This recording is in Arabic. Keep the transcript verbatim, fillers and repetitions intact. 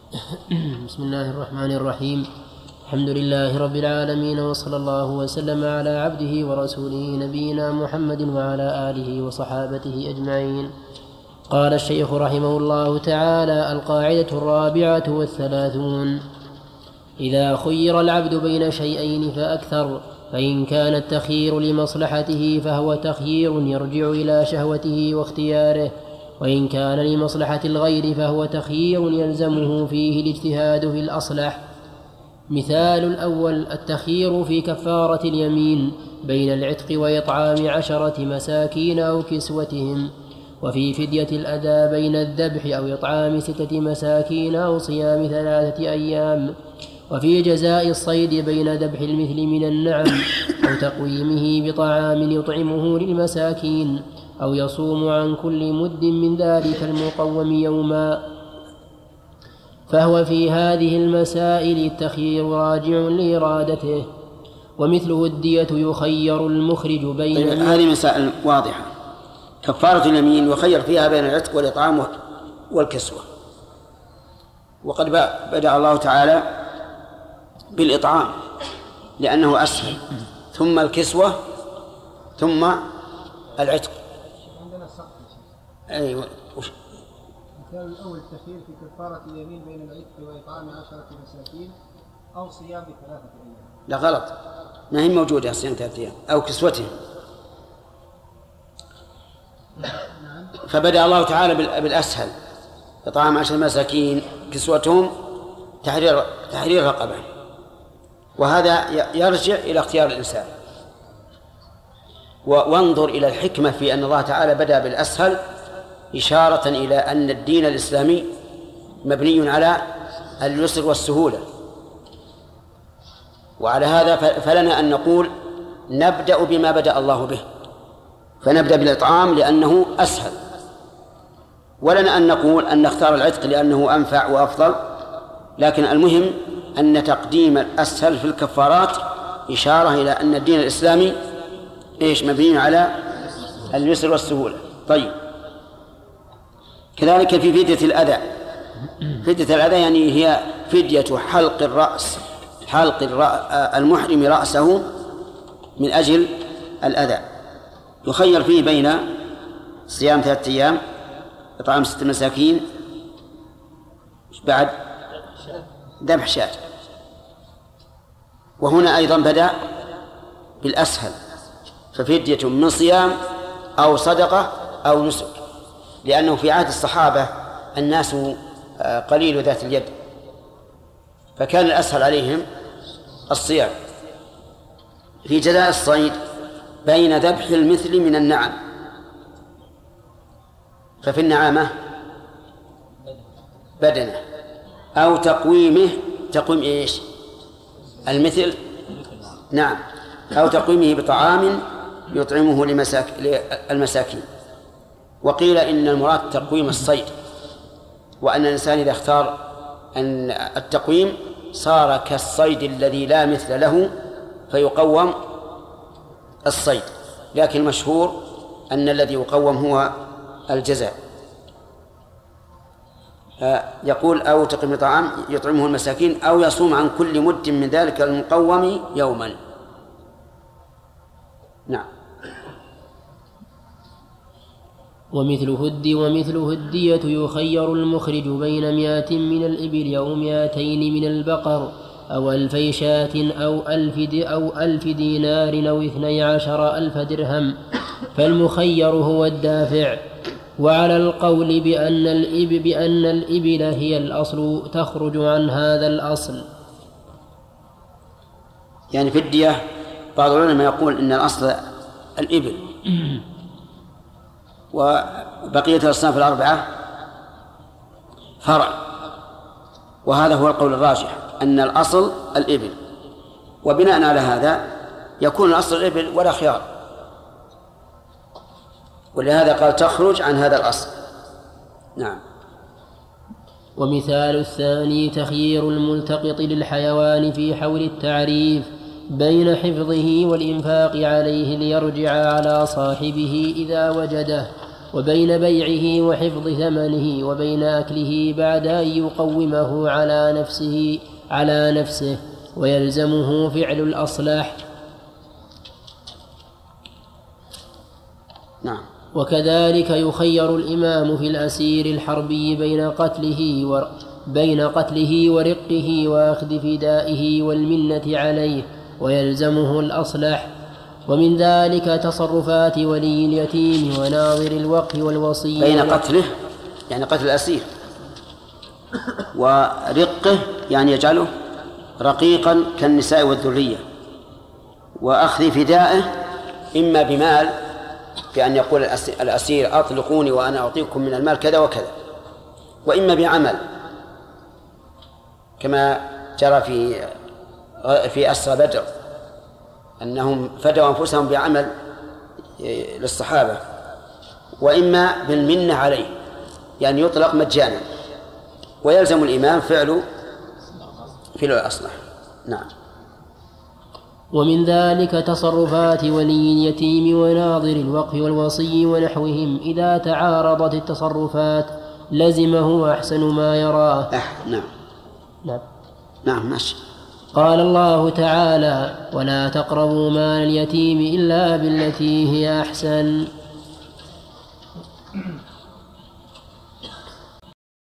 بسم الله الرحمن الرحيم. الحمد لله رب العالمين، وصلى الله وسلم على عبده ورسوله نبينا محمد وعلى آله وصحابته أجمعين. قال الشيخ رحمه الله تعالى: القاعدة الرابعة والثلاثون: إذا خير العبد بين شيئين فأكثر، فإن كان التخيير لمصلحته فهو تخيير يرجع إلى شهوته واختياره، وإن كان لمصلحة الغير فهو تخيير يلزمه فيه الاجتهاد في الأصلح. مثال الأول: التخيير في كفارة اليمين بين العتق وإطعام عشرة مساكين أو كسوتهم، وفي فدية الأداء بين الذبح أو إطعام ستة مساكين أو صيام ثلاثة أيام، وفي جزاء الصيد بين ذبح المثل من النعم أو تقويمه بطعام يطعمه للمساكين، أو يصوم عن كل مد من ذلك المقوم يوما. فهو في هذه المسائل التخيير راجع لإرادته. ومثله الدية يخير المخرج بين هذه مسائل واضحة. كفارة اليمين يخير فيها بين العتق والإطعام والكسوة، وقد بدأ الله تعالى بالإطعام لأنه أسهل، ثم الكسوة، ثم العتق. أيوة. المثال الأول: التخيير في كفارة اليمين بين العتق وإطعام عشرة مساكين أو صيام ثلاثة أيام. لا، غلط، ما هي موجودة صيام ثلاثة أيام أو كسوتهم. فبدأ الله تعالى بالأسهل: إطعام عشرة مساكين، كسوتهم، تحرير تحرير رقبة. وهذا يرجع إلى اختيار الإنسان. وانظر إلى الحكمة في أن الله تعالى بدأ بالأسهل، إشارة إلى أن الدين الإسلامي مبني على اليسر والسهولة. وعلى هذا فلنا أن نقول نبدأ بما بدأ الله به، فنبدأ بالإطعام لأنه أسهل، ولنا أن نقول أن نختار العتق لأنه أنفع وأفضل. لكن المهم أن تقديم الأسهل في الكفارات إشارة إلى أن الدين الإسلامي إيش مبني على اليسر والسهولة. طيب، كذلك في فدية الأذى. فدية الأذى يعني هي فدية حلق الرأس، حلق المحرم رأسه من أجل الأذى. يخير فيه بين صيام ثلاثة أيام، إطعام ست مساكين، بعد ذبح شاة. وهنا أيضا بدأ بالأسهل، ففدية من صيام أو صدقة أو نسك، لأنه في عهد الصحابة الناس قليل ذات اليد، فكان الأسهل عليهم الصيام. في جزاء الصيد بين ذبح المثل من النعم، ففي النعامة بدنه، أو تقويمه، تقويم إيش؟ المثل، نعم، أو تقويمه بطعام يطعمه للمساكين. وقيل إن المراد تقويم الصيد، وأن الإنسان إذا اختار أن التقويم صار كالصيد الذي لا مثل له فيقوم الصيد. لكن المشهور أن الذي يقوم هو الجزاء. يقول: أو تقويم طعام يطعمه المساكين، أو يصوم عن كل مد من ذلك المقوم يوما. نعم. ومثله الدي ومثله الدية يخير المخرج بين مئة من الإبل أو مئتين من البقر أو ألفي شاة أو ألف, دي أو ألف دينار أو اثني عشر ألف درهم، فالمخير هو الدافع. وعلى القول بأن الإبل, بأن الإبل هي الأصل تخرج عن هذا الأصل. يعني في الدية بعض العلماء يقول إن الأصل الإبل، وبقية الأصناف الأربعة فرع، وهذا هو القول الراجح أن الأصل الإبل. وبناء على هذا يكون الأصل الإبل ولا خيار، ولهذا قال تخرج عن هذا الأصل. نعم. ومثال الثاني تخيير الملتقط للحيوان في حول التعريف بين حفظه والإنفاق عليه ليرجع على صاحبه إذا وجده، وبين بيعه وحفظ ثمنه وبين أكله بعد أن يقومه على نفسه على نفسه ويلزمه فعل الأصلح. نعم. وكذلك يخير الإمام في الأسير الحربي بين قتله و بين قتله ورقه وأخذ فدائه والمنة عليه ويلزمه الأصلح. ومن ذلك تصرفات ولي اليتيم وناظر الوقف والوصي بين قتله يعني قتل الأسير، ورقه يعني يجعله رقيقا كالنساء والذرية، وأخذ فدائه إما بمال بأن يقول الأسير أطلقوني وأنا أعطيكم من المال كذا وكذا، وإما بعمل كما جرى في في أسرى بدر أنهم فدوا أنفسهم بعمل للصحابة، وإما بالمنة عليه يعني يطلق مجانا، ويلزم الإمام فعل فعل الأصلح. نعم. ومن ذلك تصرفات ولي اليتيم وناظر الوقف والوصي ونحوهم إذا تعارضت التصرفات لزمه أحسن ما يراه. أح... نعم. نعم. نعم ماشي. قال الله تعالى: ولا تقربوا مال اليتيم إلا بالتي هي أحسن.